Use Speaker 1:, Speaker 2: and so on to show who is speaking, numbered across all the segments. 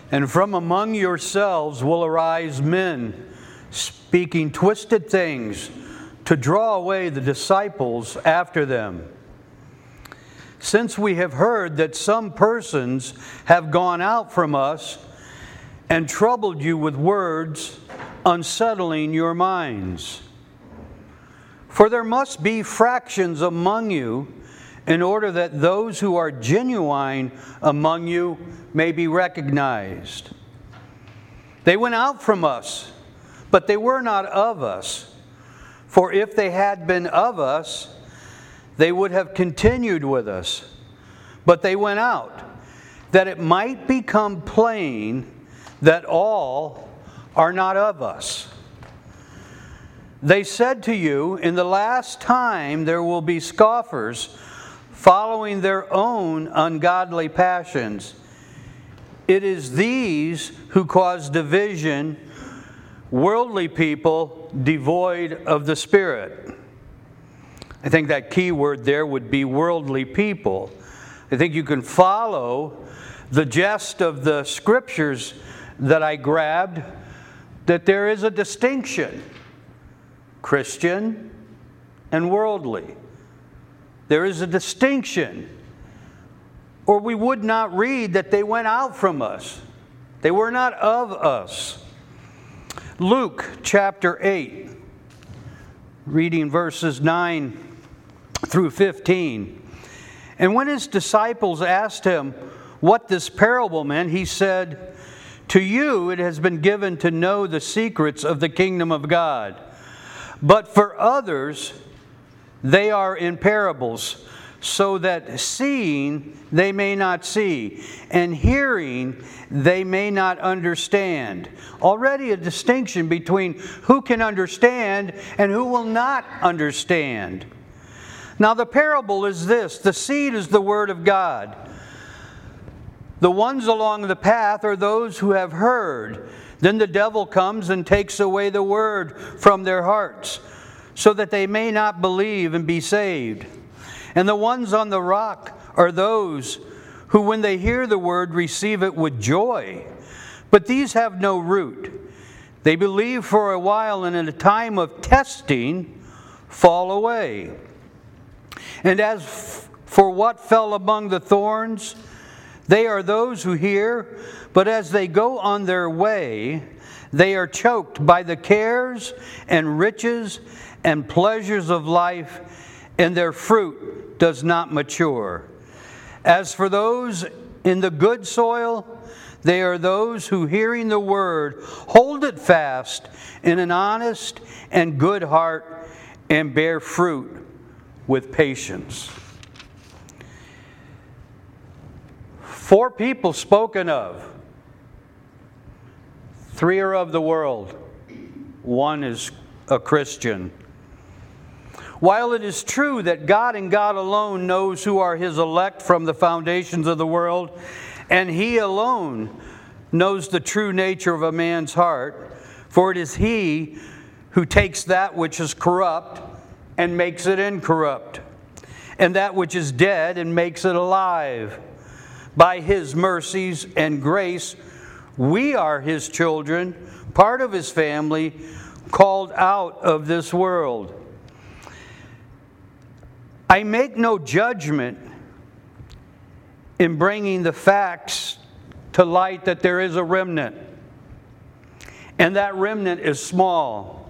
Speaker 1: And from among yourselves will arise men, speaking twisted things, to draw away the disciples after them. Since we have heard that some persons have gone out from us and troubled you with words, unsettling your minds. For there must be fractions among you, in order that those who are genuine among you may be recognized. They went out from us, but they were not of us. For if they had been of us, they would have continued with us. But they went out, that it might become plain that all are not of us. They said to you, in the last time there will be scoffers, following their own ungodly passions. It is these who cause division, worldly people devoid of the Spirit. I think that key word there would be worldly people. I think you can follow the gist of the scriptures that I grabbed, that there is a distinction, Christian and worldly. There is a distinction, or we would not read that they went out from us. They were not of us. Luke chapter 8, reading verses 9 through 15. And when his disciples asked him what this parable meant, he said, "To you it has been given to know the secrets of the kingdom of God. But for others, they are in parables, so that seeing they may not see, and hearing they may not understand." Already a distinction between who can understand and who will not understand. Now the parable is this: the seed is the word of God. The ones along the path are those who have heard. Then the devil comes and takes away the word from their hearts, so that they may not believe and be saved. And the ones on the rock are those who, when they hear the word, receive it with joy. But these have no root. They believe for a while, and in a time of testing, fall away. And as for what fell among the thorns, they are those who hear, but as they go on their way, they are choked by the cares and riches and pleasures of life, and their fruit does not mature. As for those in the good soil, they are those who, hearing the word, hold it fast in an honest and good heart, and bear fruit with patience. 4 people spoken of. 3 are of the world. 1 is a Christian. While it is true that God and God alone knows who are His elect from the foundations of the world, and He alone knows the true nature of a man's heart, for it is He who takes that which is corrupt and makes it incorrupt, and that which is dead and makes it alive. By His mercies and grace, we are His children, part of His family, called out of this world. I make no judgment in bringing the facts to light that there is a remnant, and that remnant is small.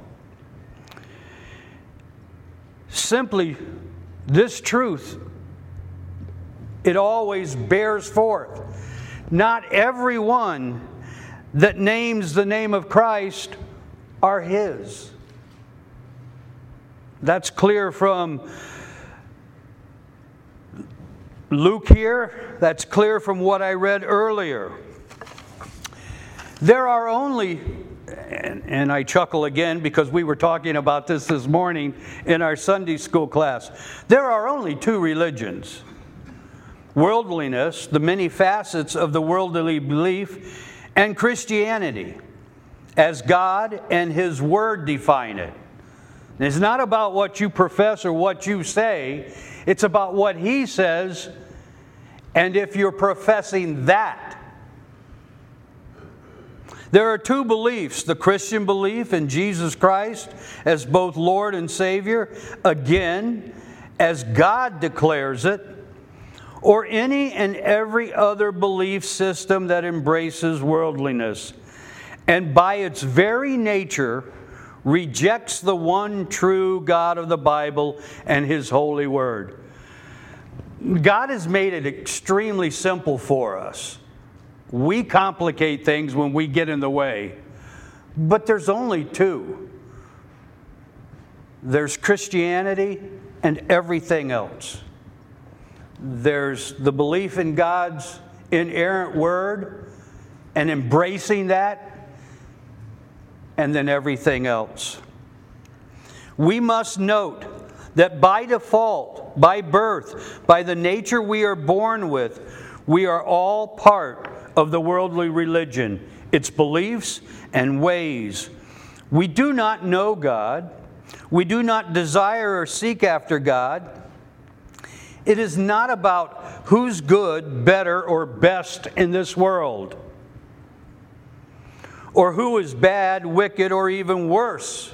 Speaker 1: Simply, this truth, it always bears forth. Not everyone that names the name of Christ are His. That's clear from Luke here. That's clear from what I read earlier. There are only, and I chuckle again because we were talking about this morning in our Sunday school class. There are only 2 religions. Worldliness, the many facets of the worldly belief, and Christianity, as God and His Word define it. And it's not about what you profess or what you say. It's about what He says, and if you're professing that. There are two beliefs: the Christian belief in Jesus Christ as both Lord and Savior, again, as God declares it, or any and every other belief system that embraces worldliness, and by its very nature rejects the one true God of the Bible and His holy word. God has made it extremely simple for us. We complicate things when we get in the way, but there's only two. There's Christianity and everything else. There's the belief in God's inerrant word and embracing that, and then everything else. We must note that by default, by birth, by the nature we are born with, we are all part of the worldly religion, its beliefs and ways. We do not know God. We do not desire or seek after God. It is not about who's good, better, or best in this world, or who is bad, wicked, or even worse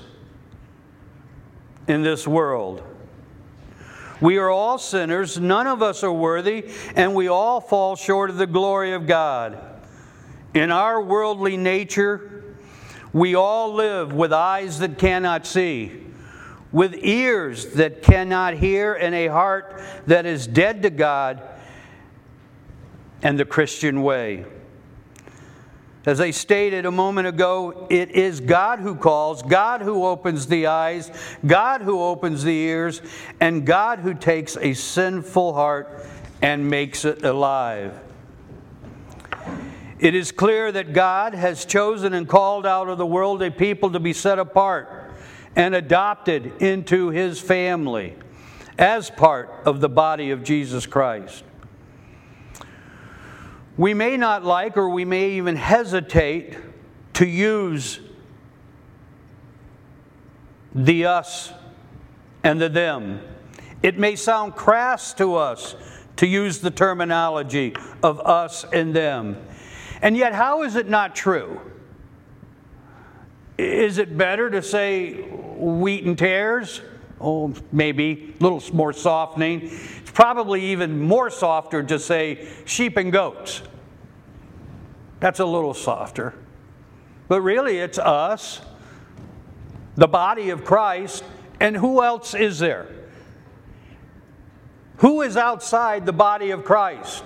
Speaker 1: in this world. We are all sinners, none of us are worthy, and we all fall short of the glory of God. In our worldly nature, we all live with eyes that cannot see, with ears that cannot hear, and a heart that is dead to God and the Christian way. As I stated a moment ago, it is God who calls, God who opens the eyes, God who opens the ears, and God who takes a sinful heart and makes it alive. It is clear that God has chosen and called out of the world a people to be set apart and adopted into His family as part of the body of Jesus Christ. We may not like, or we may even hesitate to use the us and the them. It may sound crass to us to use the terminology of us and them. And yet, how is it not true? Is it better to say wheat and tares? Oh, maybe a little more softening. It's probably even more softer to say sheep and goats. That's a little softer. But really, it's us, the body of Christ, and who else is there? Who is outside the body of Christ?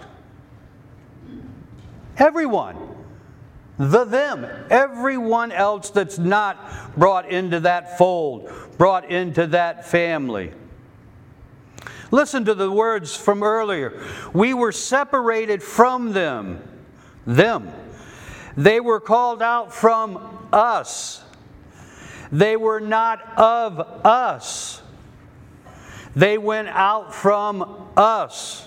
Speaker 1: Everyone. The them. Everyone else that's not brought into that fold, brought into that family. Listen to the words from earlier. We were separated from them. Them. They were called out from us. They were not of us. They went out from us.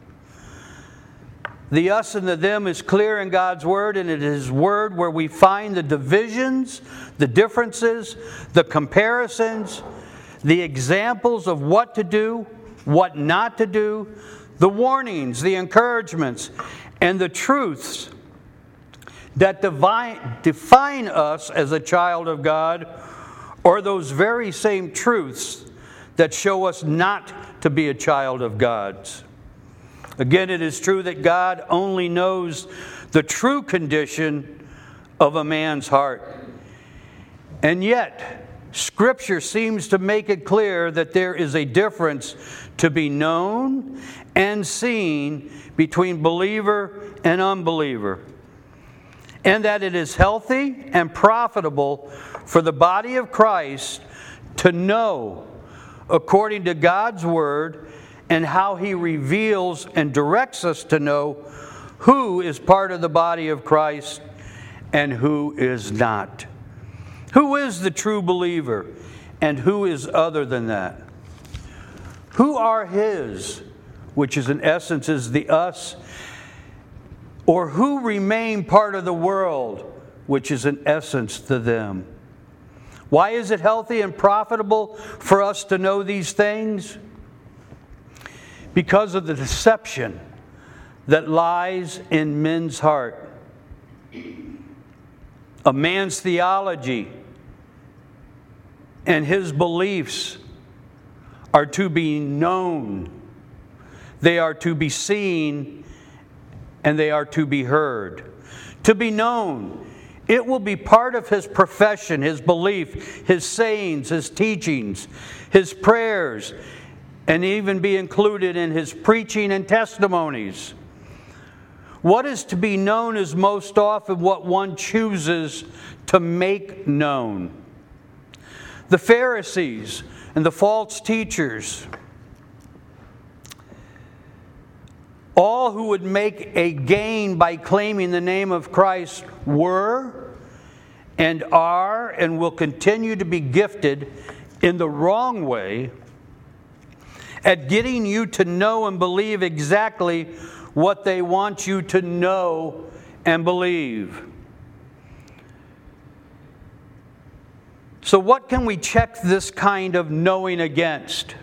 Speaker 1: The us and the them is clear in God's Word, and it is His Word where we find the divisions, the differences, the comparisons, the examples of what to do, what not to do, the warnings, the encouragements, and the truths that define us as a child of God, or those very same truths that show us not to be a child of God's. Again, it is true that God only knows the true condition of a man's heart. And yet, Scripture seems to make it clear that there is a difference to be known and seen between believer and unbeliever, and that it is healthy and profitable for the body of Christ to know, according to God's Word, and how He reveals and directs us to know who is part of the body of Christ and who is not. Who is the true believer and who is other than that? Who are His, which is in essence is the us, or who remain part of the world, which is in essence the them? Why is it healthy and profitable for us to know these things? Because of the deception that lies in men's heart. A man's theology and his beliefs are to be known. They are to be seen, and they are to be heard. To be known, it will be part of his profession, his belief, his sayings, his teachings, his prayers, and even be included in his preaching and testimonies. What is to be known is most often what one chooses to make known. The Pharisees and the false teachers, all who would make a gain by claiming the name of Christ were and are and will continue to be gifted in the wrong way at getting you to know and believe exactly what they want you to know and believe. So what can we check this kind of knowing against?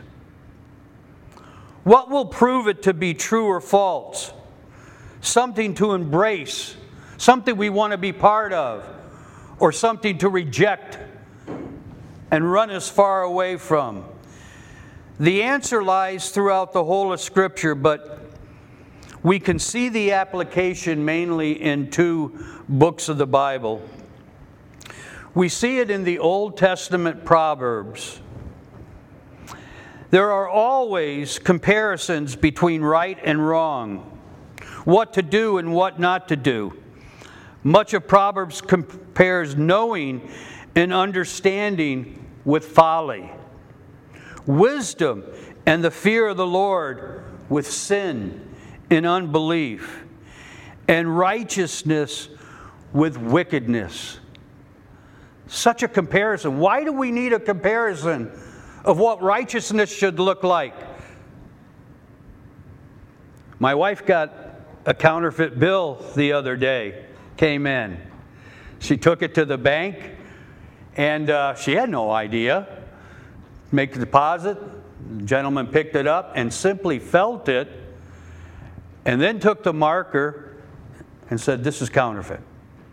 Speaker 1: What will prove it to be true or false? Something to embrace, something we want to be part of, or something to reject and run as far away from? The answer lies throughout the whole of Scripture, but we can see the application mainly in two books of the Bible. We see it in the Old Testament Proverbs. There are always comparisons between right and wrong, what to do and what not to do. Much of Proverbs compares knowing and understanding with folly, wisdom and the fear of the Lord with sin and unbelief, and righteousness with wickedness. Such a comparison. Why do we need a comparison of what righteousness should look like? My wife got a counterfeit bill the other day, came in. She took it to the bank, and she had no idea. Make the deposit. The gentleman picked it up and simply felt it, and then took the marker and said, "This is counterfeit."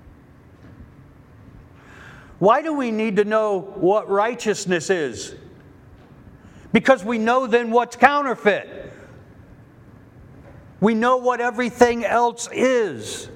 Speaker 1: Why do we need to know what righteousness is? Because we know then what's counterfeit. We know what everything else is.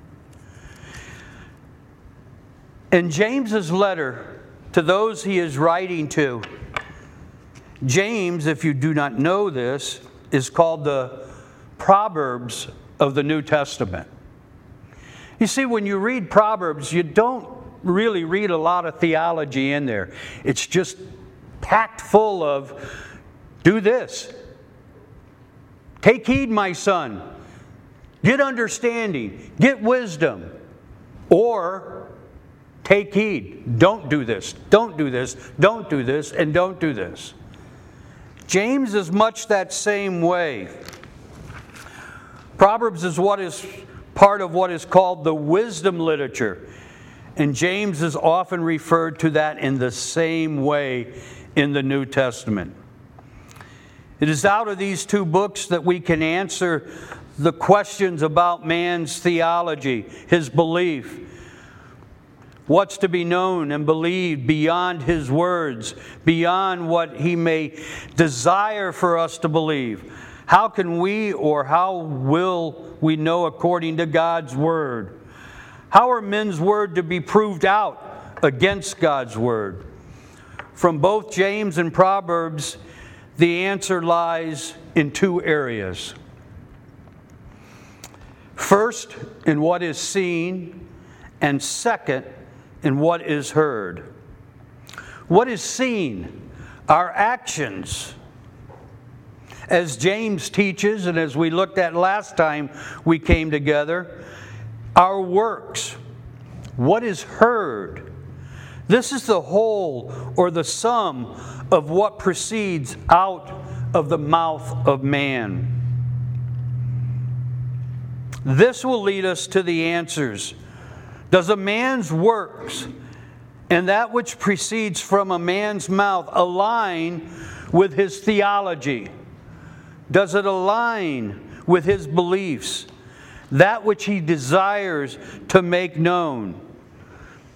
Speaker 1: In James's letter to those he is writing to, James, if you do not know this, is called the Proverbs of the New Testament. You see, when you read Proverbs, you don't really read a lot of theology in there. It's just packed full of, do this. Take heed, my son. Get understanding. Get wisdom. Or take heed. Don't do this. Don't do this. Don't do this. And don't do this. James is much that same way. Proverbs is what is part of what is called the wisdom literature. And James is often referred to that in the same way in the New Testament. It is out of these two books that we can answer the questions about man's theology, his belief, what's to be known and believed beyond his words, beyond what he may desire for us to believe. How can we, or how will we know according to God's word? How are men's word to be proved out against God's word? From both James and Proverbs, the answer lies in two areas. First, in what is seen, and second, in what is heard. What is seen? Our actions. As James teaches, and as we looked at last time we came together, our works. What is heard? This is the whole or the sum of what proceeds out of the mouth of man. This will lead us to the answers. Does a man's works and that which proceeds from a man's mouth align with his theology? Does it align with his beliefs? That which he desires to make known?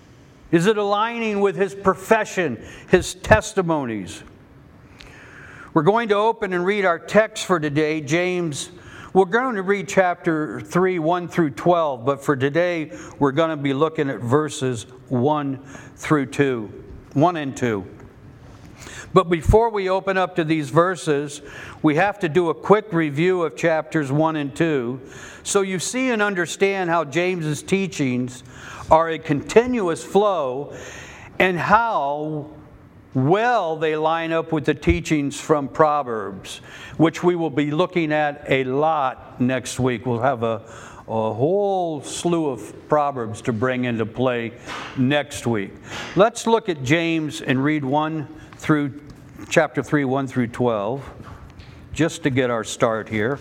Speaker 1: Is it aligning with his profession, his testimonies? We're going to open and read our text for today, James. We're going to read chapter 3, 1 through 12, but for today, we're going to be looking at verses 1 and 2. But before we open up to these verses, we have to do a quick review of chapters 1 and 2, so you see and understand how James's teachings are a continuous flow and how well they line up with the teachings from Proverbs, which we will be looking at a lot next week. We'll have a whole slew of Proverbs to bring into play next week. Let's look at James and read chapter 3, 1 through 12, just to get our start here.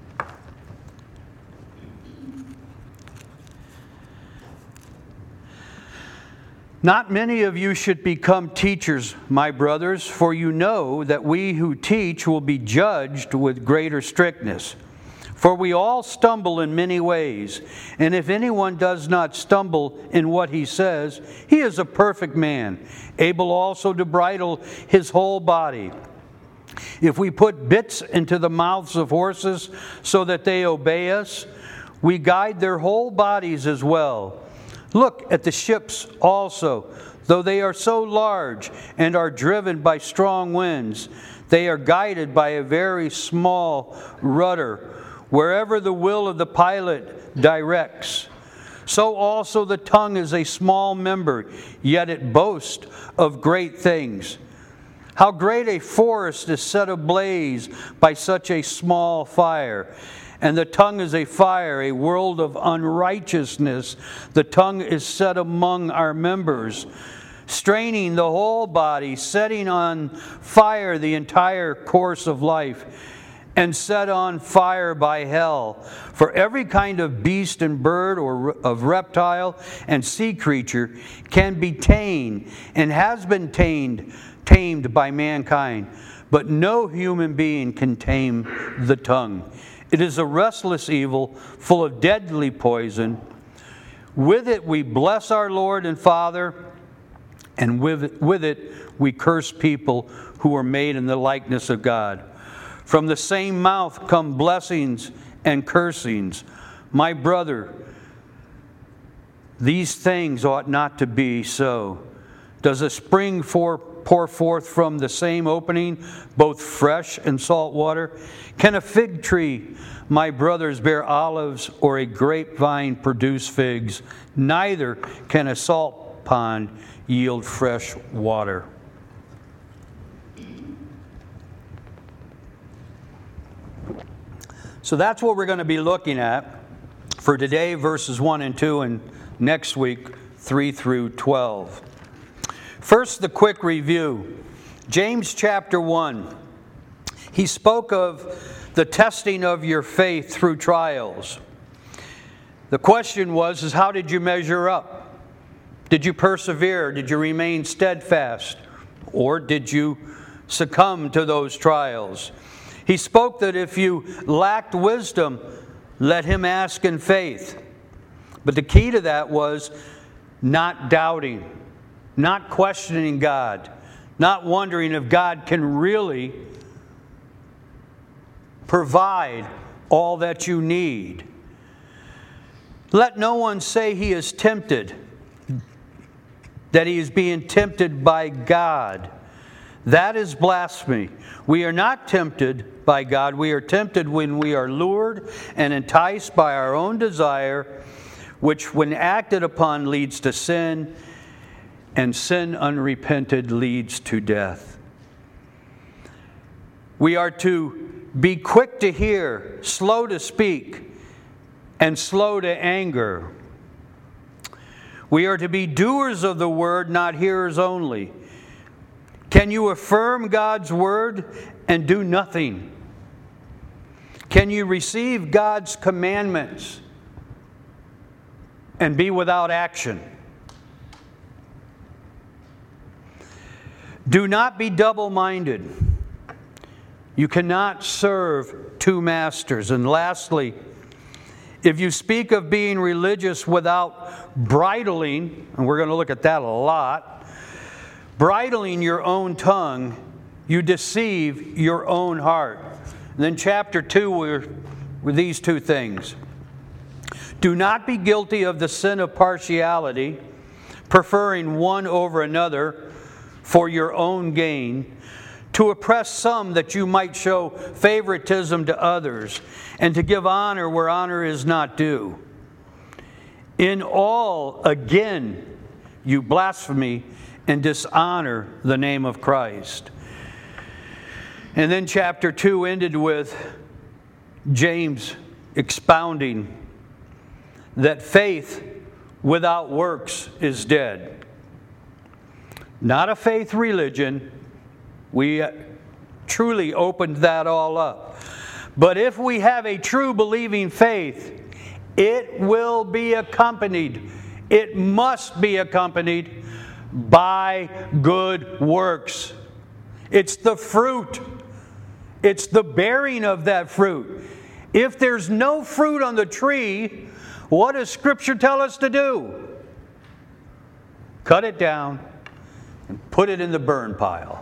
Speaker 1: Not many of you should become teachers, my brothers, for you know that we who teach will be judged with greater strictness. For we all stumble in many ways, and if anyone does not stumble in what he says, he is a perfect man, able also to bridle his whole body. If we put bits into the mouths of horses so that they obey us, we guide their whole bodies as well. Look at the ships also, though they are so large and are driven by strong winds, they are guided by a very small rudder, wherever the will of the pilot directs. So also the tongue is a small member, yet it boasts of great things. How great a forest is set ablaze by such a small fire. And the tongue is a fire, a world of unrighteousness. The tongue is set among our members, straining the whole body, setting on fire the entire course of life, and set on fire by hell. For every kind of beast and bird or of reptile and sea creature can be tamed and has been tamed by mankind, but no human being can tame the tongue. It is a restless evil, full of deadly poison. With it we bless our Lord and Father, and with it we curse people who are made in the likeness of God. From the same mouth come blessings and cursings. My brother, these things ought not to be so. Does a spring pour forth from the same opening both fresh and salt water? Can a fig tree, my brothers, bear olives, or a grapevine produce figs? Neither can a salt pond yield fresh water. So that's what we're going to be looking at for today, verses 1 and 2, and next week, 3 through 12. First, the quick review. James chapter 1. He spoke of the testing of your faith through trials. The question was, how did you measure up? Did you persevere? Did you remain steadfast? Or did you succumb to those trials? He spoke that if you lacked wisdom, let him ask in faith. But the key to that was not doubting, not questioning God, not wondering if God can really provide all that you need. Let no one say he is tempted, that he is being tempted by God. That is blasphemy. We are not tempted by God. We are tempted when we are lured and enticed by our own desire, which when acted upon leads to sin, and sin unrepented leads to death. We are to be quick to hear, slow to speak, and slow to anger. We are to be doers of the word, not hearers only. Can you affirm God's word and do nothing? Can you receive God's commandments and be without action? Do not be double-minded. You cannot serve two masters. And lastly, If you speak of being religious without bridling, and we're going to look at that a lot, bridling your own tongue, you deceive your own heart. And then chapter 2 were these two things. Do not be guilty of the sin of partiality, preferring one over another for your own gain, to oppress some that you might show favoritism to others, and to give honor where honor is not due. In all, again, you blaspheme and dishonor the name of Christ. And then chapter 2 ended with James expounding that faith without works is dead. Not a faith religion. We truly opened that all up. But if we have a true believing faith, it will be accompanied, it must be accompanied by good works. It's the fruit. It's the bearing of that fruit. If there's no fruit on the tree, what does Scripture tell us to do? Cut it down and put it in the burn pile.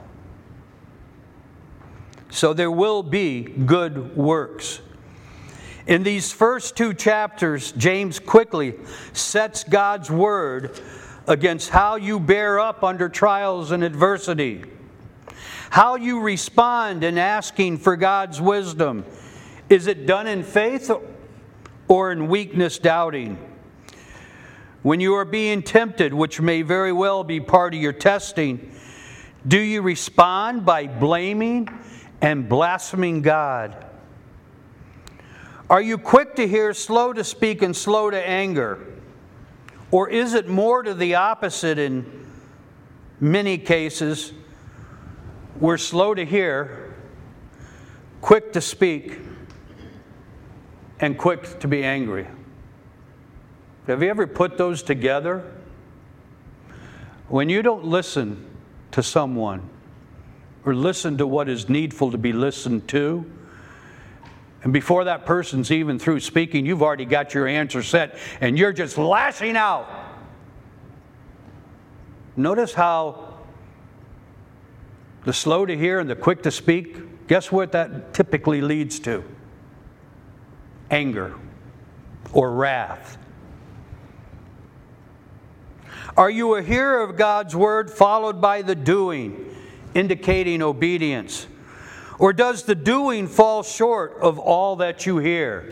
Speaker 1: So there will be good works. In these first two chapters, James quickly sets God's word against how you bear up under trials and adversity, how you respond in asking for God's wisdom. Is it done in faith or in weakness, doubting? When you are being tempted, which may very well be part of your testing, do you respond by blaming and blaspheming God? Are you quick to hear, slow to speak, and slow to anger? Or is it more to the opposite in many cases? We're slow to hear, quick to speak, and quick to be angry. Have you ever put those together? When you don't listen to someone or listen to what is needful to be listened to, and before that person's even through speaking, you've already got your answer set and you're just lashing out. Notice how the slow to hear and the quick to speak, guess what that typically leads to? Anger or wrath. Are you a hearer of God's word followed by the doing, indicating obedience? Or does the doing fall short of all that you hear?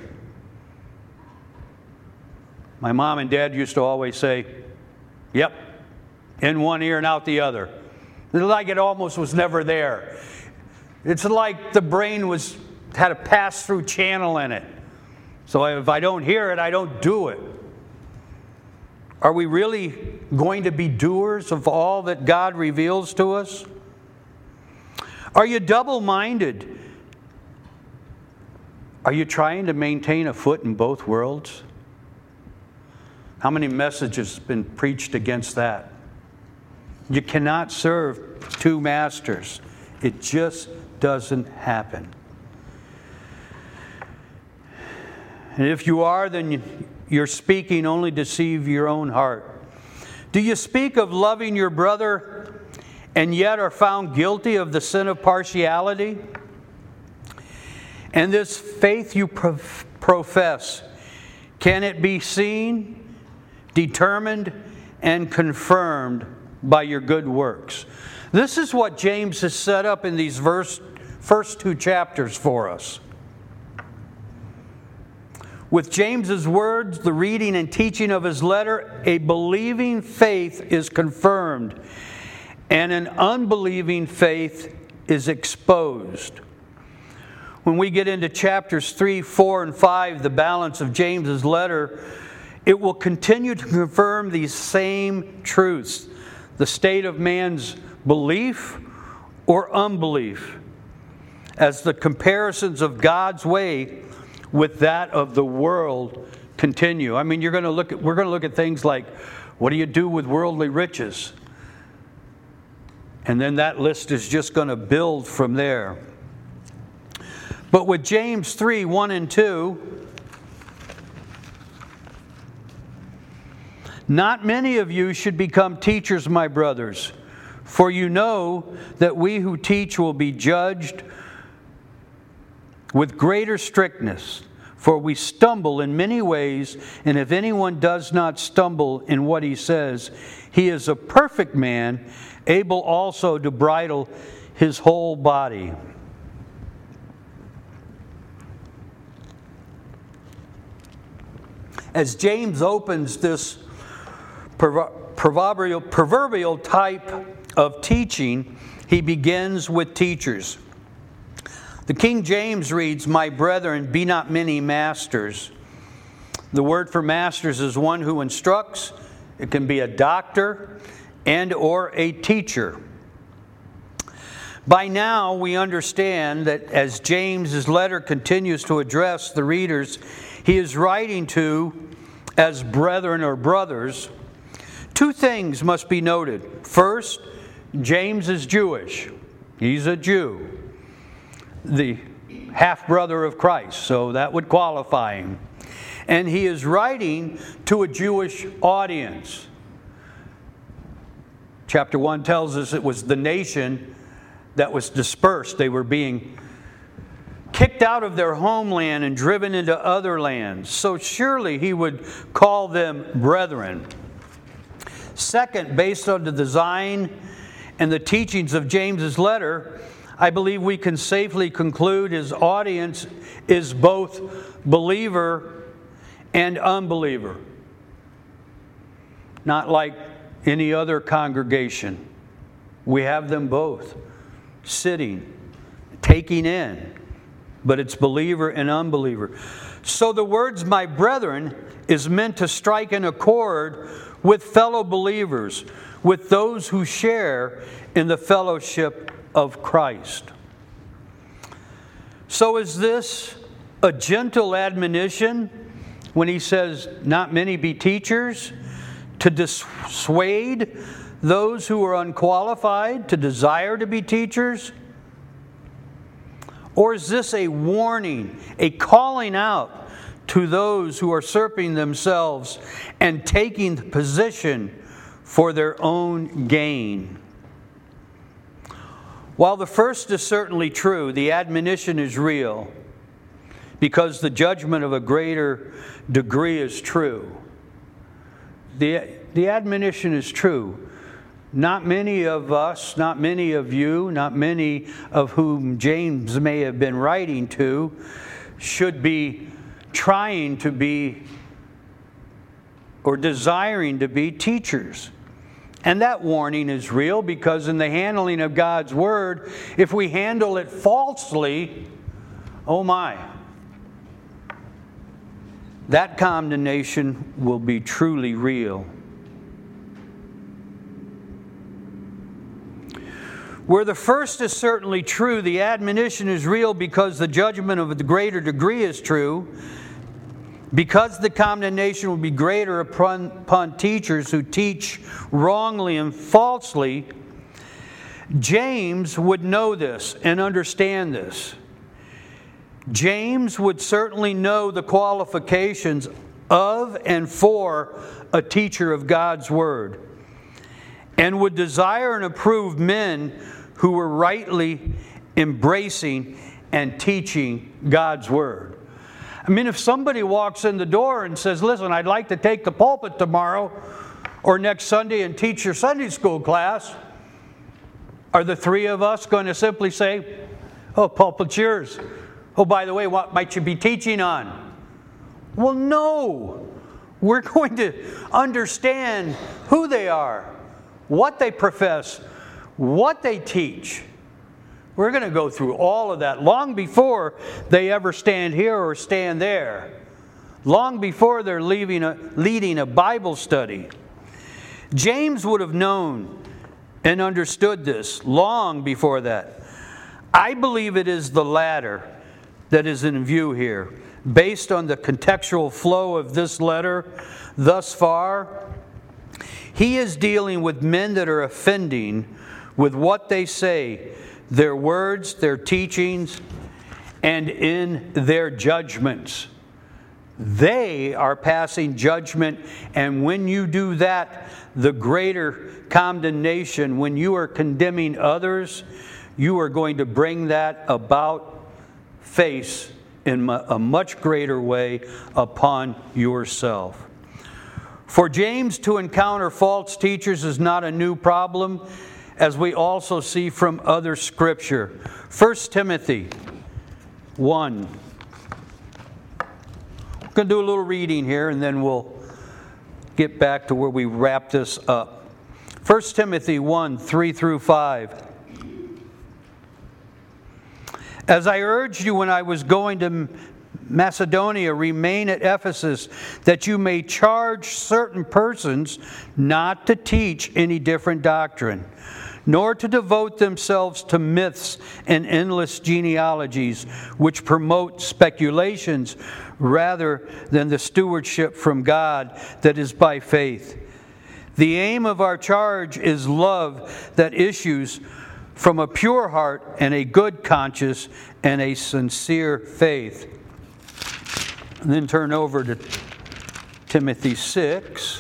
Speaker 1: My mom and dad used to always say, yep, in one ear and out the other. It's like it almost was never there. It's like the brain had a pass-through channel in it. So if I don't hear it, I don't do it. Are we really going to be doers of all that God reveals to us? Are you double-minded? Are you trying to maintain a foot in both worlds? How many messages have been preached against that? You cannot serve two masters. It just doesn't happen. And if you are, then you're speaking only to deceive your own heart. Do you speak of loving your brother and yet are found guilty of the sin of partiality? And this faith you profess, can it be seen, determined, and confirmed by your good works? This is what James has set up in these first two chapters for us. With James's words, the reading and teaching of his letter, a believing faith is confirmed, and an unbelieving faith is exposed. When we get into chapters 3, 4, and 5, the balance of James's letter, it will continue to confirm these same truths: the state of man's belief or unbelief, as the comparisons of God's way with that of the world continue. I mean, we're going to look at things like, what do you do with worldly riches? And then that list is just going to build from there. But with James 3, 1 and 2, Not many of you should become teachers, my brothers, for you know that we who teach will be judged with greater strictness. For we stumble in many ways, and if anyone does not stumble in what he says, he is a perfect man, able also to bridle his whole body. As James opens this proverbial type of teaching, he begins with teachers. The King James reads, "My brethren, be not many masters." The word for masters is one who instructs. It can be a doctor and or a teacher. By now, we understand that as James's letter continues to address the readers he is writing to as brethren or brothers, two things must be noted. First, James is Jewish. He's a Jew, the half-brother of Christ, so that would qualify him. And he is writing to a Jewish audience. Chapter 1 tells us it was the nation that was dispersed. They were being kicked out of their homeland and driven into other lands. So surely he would call them brethren. Second, based on the design and the teachings of James's letter, I believe we can safely conclude his audience is both believer and unbeliever. Not like any other congregation. We have them both sitting, taking in, but it's believer and unbeliever. So the words, my brethren, is meant to strike an accord with fellow believers, with those who share in the fellowship of Christ. So is this a gentle admonition when he says, not many be teachers, to dissuade those who are unqualified to desire to be teachers? Or is this a warning, a calling out to those who are usurping themselves and taking the position for their own gain? While the first is certainly true, the admonition is real because the judgment of a greater degree is true. The admonition is true. Not many of us, not many of you, not many of whom James may have been writing to, should be trying to be or desiring to be teachers. And that warning is real because in the handling of God's Word, if we handle it falsely, oh my, that condemnation will be truly real. Where the first is certainly true, the admonition is real because the judgment of the greater degree is true, because the condemnation will be greater upon teachers who teach wrongly and falsely. James would know this and understand this. James would certainly know the qualifications of and for a teacher of God's Word, and would desire and approve men who were rightly embracing and teaching God's Word. I mean, if somebody walks in the door and says, listen, I'd like to take the pulpit tomorrow or next Sunday and teach your Sunday school class, are the three of us going to simply say, oh, pulpit's yours. Oh, by the way, what might you be teaching on? Well, no. We're going to understand who they are, what they profess, what they teach. We're going to go through all of that long before they ever stand here or stand there. Long before they're leading a Bible study. James would have known and understood this long before that. I believe it is the latter that is in view here. Based on the contextual flow of this letter thus far, he is dealing with men that are offending with what they say, their words, their teachings, and in their judgments. They are passing judgment, and when you do that, the greater condemnation, when you are condemning others, you are going to bring that about face in a much greater way upon yourself. For James to encounter false teachers is not a new problem, as we also see from other scripture. 1 Timothy 1. We're going to do a little reading here, and then we'll get back to where we wrap this up. 1 Timothy 1, 3 through 5. As I urged you when I was going to Macedonia, remain at Ephesus, that you may charge certain persons not to teach any different doctrine, nor to devote themselves to myths and endless genealogies, which promote speculations rather than the stewardship from God that is by faith. The aim of our charge is love that issues from a pure heart and a good conscience and a sincere faith. And then turn over to Timothy 6.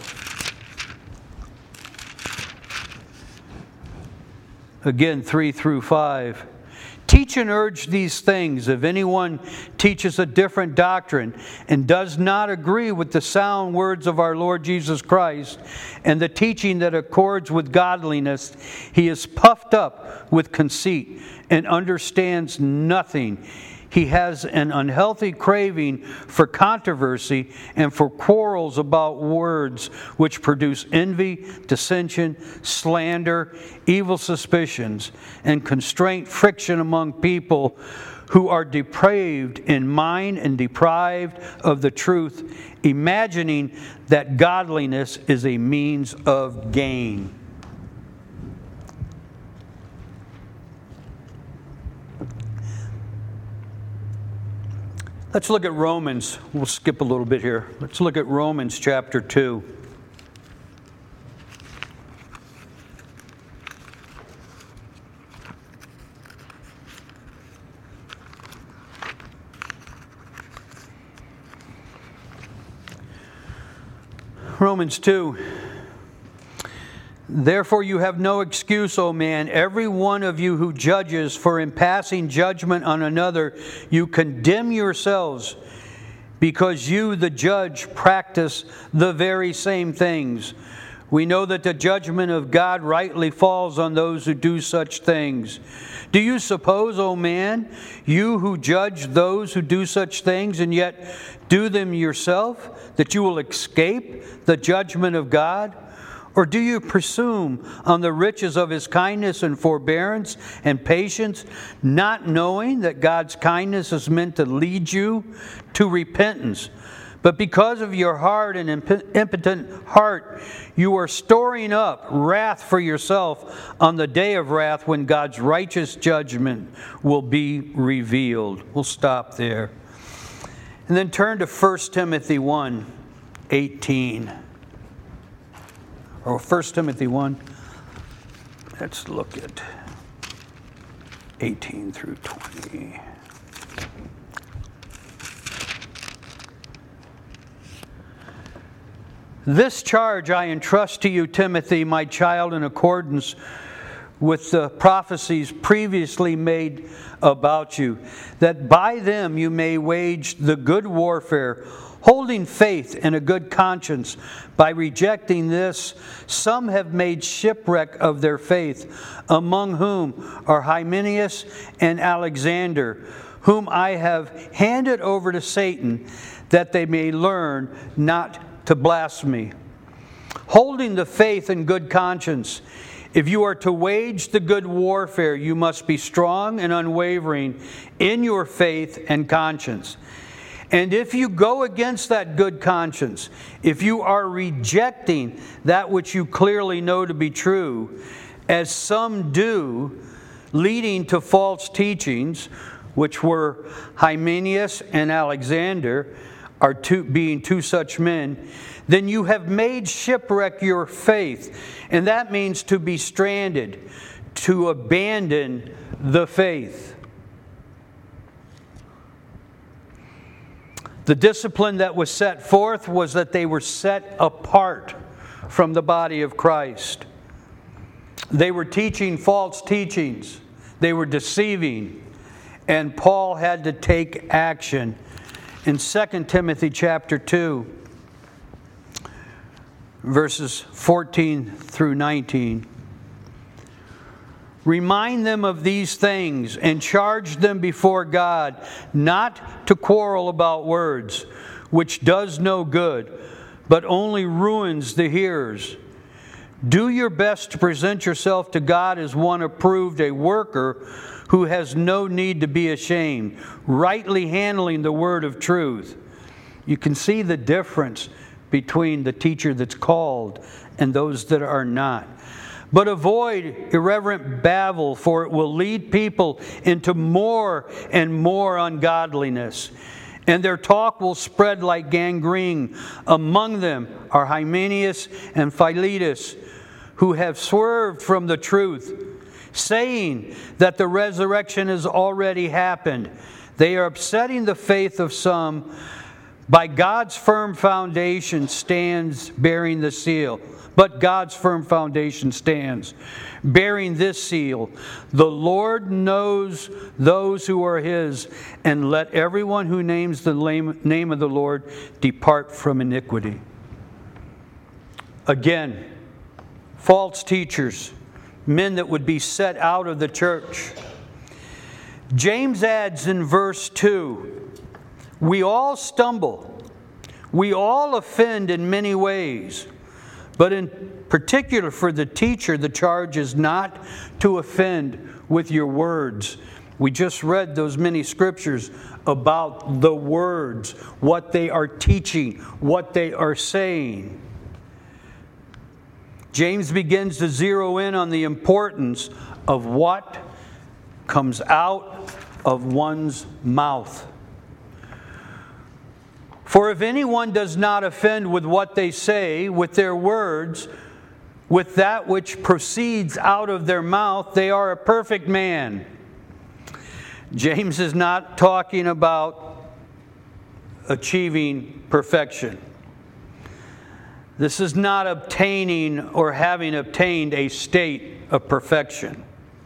Speaker 1: Again, 3 through 5. Teach and urge these things. If anyone teaches a different doctrine and does not agree with the sound words of our Lord Jesus Christ and the teaching that accords with godliness, he is puffed up with conceit and understands nothing. He has an unhealthy craving for controversy and for quarrels about words, which produce envy, dissension, slander, evil suspicions, and constraint friction among people who are depraved in mind and deprived of the truth, imagining that godliness is a means of gain. Let's look at Romans. We'll skip a little bit here. Let's look at Romans chapter 2. Romans 2. Therefore you have no excuse, O man, every one of you who judges, for in passing judgment on another, you condemn yourselves, because you, the judge, practice the very same things. We know that the judgment of God rightly falls on those who do such things. Do you suppose, O man, you who judge those who do such things and yet do them yourself, that you will escape the judgment of God? Or do you presume on the riches of His kindness and forbearance and patience, not knowing that God's kindness is meant to lead you to repentance? But because of your hard and impotent heart, you are storing up wrath for yourself on the day of wrath when God's righteous judgment will be revealed. We'll stop there. And then turn to 1 Timothy 1, 18. Or 1 Timothy 1, let's look at 18 through 20. This charge I entrust to you, Timothy, my child, in accordance with the prophecies previously made about you, that by them you may wage the good warfare, holding faith and a good conscience. By rejecting this, some have made shipwreck of their faith, among whom are Hymenaeus and Alexander, whom I have handed over to Satan, that they may learn not to blaspheme. Holding the faith and good conscience, if you are to wage the good warfare, you must be strong and unwavering in your faith and conscience. And if you go against that good conscience, if you are rejecting that which you clearly know to be true, as some do, leading to false teachings, which were Hymenaeus and Alexander, being two such men, then you have made shipwreck your faith. And that means to be stranded, to abandon the faith. The discipline that was set forth was that they were set apart from the body of Christ. They were teaching false teachings. They were deceiving. And Paul had to take action. In 2 Timothy chapter 2, verses 14 through 19, remind them of these things and charge them before God not to quarrel about words, which does no good, but only ruins the hearers. Do your best to present yourself to God as one approved, a worker who has no need to be ashamed, rightly handling the word of truth. You can see the difference between the teacher that's called and those that are not. But avoid irreverent babble, for it will lead people into more and more ungodliness. And their talk will spread like gangrene. Among them are Hymenaeus and Philetus, who have swerved from the truth, saying that the resurrection has already happened. They are upsetting the faith of some. By God's firm foundation stands bearing the seal. But God's firm foundation stands, bearing this seal: the Lord knows those who are His, and let everyone who names the name of the Lord depart from iniquity. Again, false teachers, men that would be set out of the church. James adds in verse 2, we all stumble, we all offend in many ways. But in particular for the teacher, the charge is not to offend with your words. We just read those many scriptures about the words, what they are teaching, what they are saying. James begins to zero in on the importance of what comes out of one's mouth. For if anyone does not offend with what they say, with their words, with that which proceeds out of their mouth, they are a perfect man. James is not talking about achieving perfection. This is not obtaining or having obtained a state of perfection.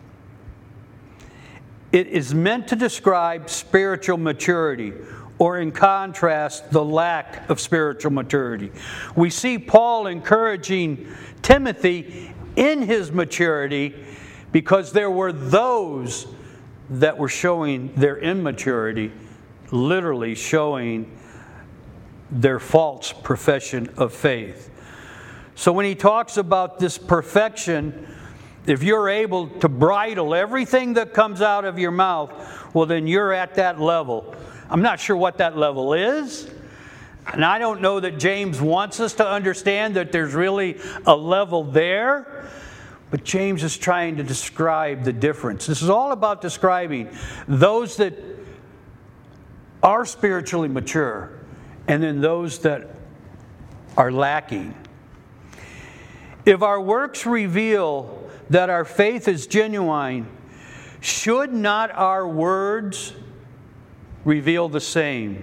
Speaker 1: It is meant to describe spiritual maturity, or in contrast, the lack of spiritual maturity. We see Paul encouraging Timothy in his maturity because there were those that were showing their immaturity, literally showing their false profession of faith. So when he talks about this perfection, if you're able to bridle everything that comes out of your mouth, well, then you're at that level. I'm not sure what that level is. And I don't know that James wants us to understand that there's really a level there. But James is trying to describe the difference. This is all about describing those that are spiritually mature and then those that are lacking. If our works reveal that our faith is genuine, should not our words reveal the same?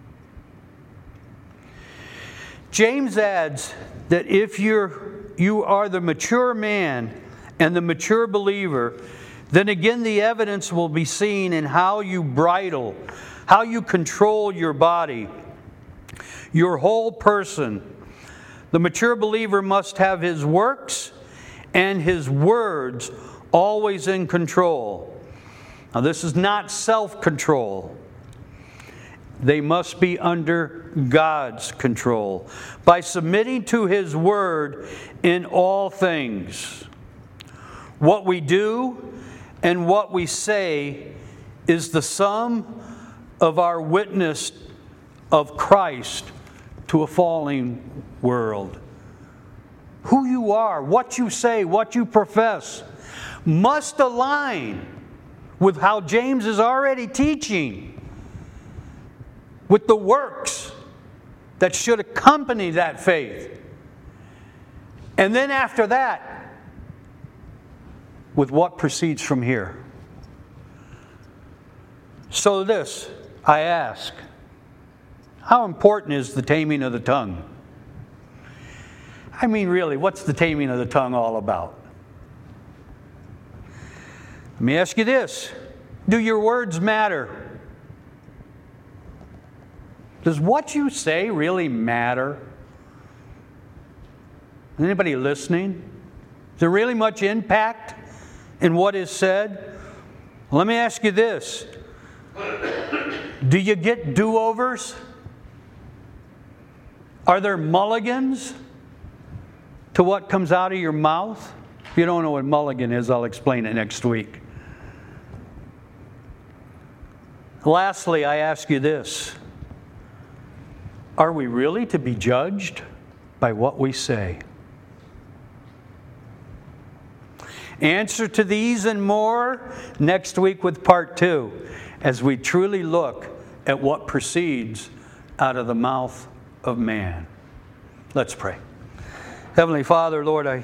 Speaker 1: James adds that if you are the mature man and the mature believer, then again the evidence will be seen in how you bridle, how you control your body, your whole person. The mature believer must have his works and his words always in control. Now, this is not self-control. They must be under God's control by submitting to His Word in all things. What we do and what we say is the sum of our witness of Christ to a falling world. Who you are, what you say, what you profess must align with how James is already teaching, with the works that should accompany that faith. And then after that, with what proceeds from here. So this, I ask, How important is the taming of the tongue? I mean, really, what's the taming of the tongue all about? Let me ask you this. Do your words matter? Does what you say really matter? Anybody listening? Is there really much impact in what is said? Let me ask you this. Do you get do-overs? Are there mulligans to what comes out of your mouth? If you don't know what mulligan is, I'll explain it next week. Lastly, I ask you this. Are we really to be judged by what we say? Answer to these and more next week with part 2, as we truly look at what proceeds out of the mouth of man. Let's pray. Heavenly Father, Lord, I